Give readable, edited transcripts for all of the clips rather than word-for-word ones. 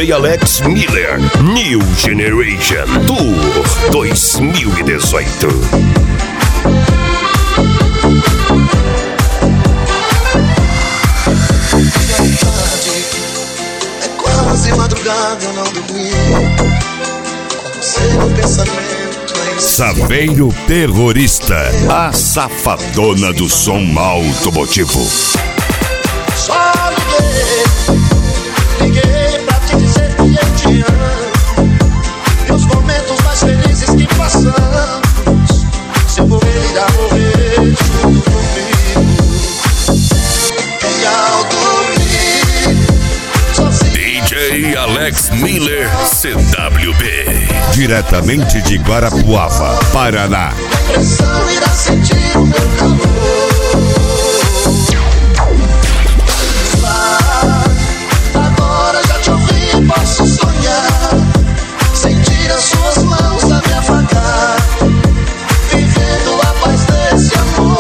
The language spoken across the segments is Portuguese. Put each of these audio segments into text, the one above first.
DJ Alex Miller, New Generation Tour 2018. É quase madrugada, eu não dormi. Como o pensamento em Saveiro Terrorista, a safadona do som automotivo. Só liguei pra te dizer que eu te amo. E os momentos mais felizes que passamos, se eu morrer, irá morrer junto comigo. E ao dormir, sozinho, DJ Alex Miller, CWB. Diretamente de Guarapuava, Paraná. a impressão irá sentir o meu calor. Agora já te ouvi, posso sonhar, sentir as suas mãos a me afagar, vivendo a paz desse amor.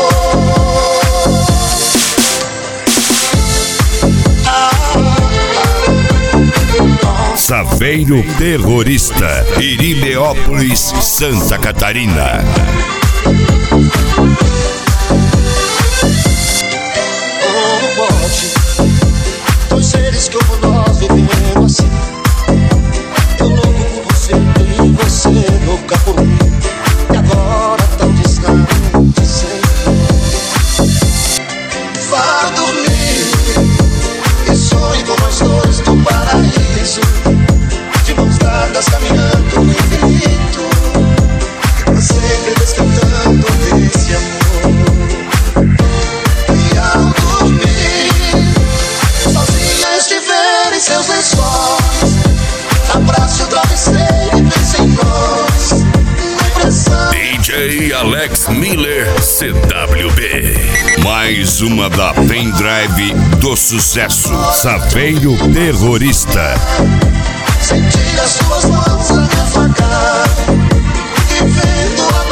Saveiro Terrorista, Irineópolis, Santa Catarina. Como pode dois seres como nós vivendo assim? Eu louco por você e você louca por mim, e agora tão distante sempre. Vá dormir e sonhe com nós dois no paraíso, de mãos dadas caminhando no infinito, pra sempre desfrutando desse amor. E ao dormir, sozinha estiver em seus lençóis, abrace o travesseiro e pense em nós, na impressão. DJ Alex Miller, CWB. Mais uma da pendrive do sucesso. Saveiro Terrorista. Sentir as suas mãos a me afagar, vivendo a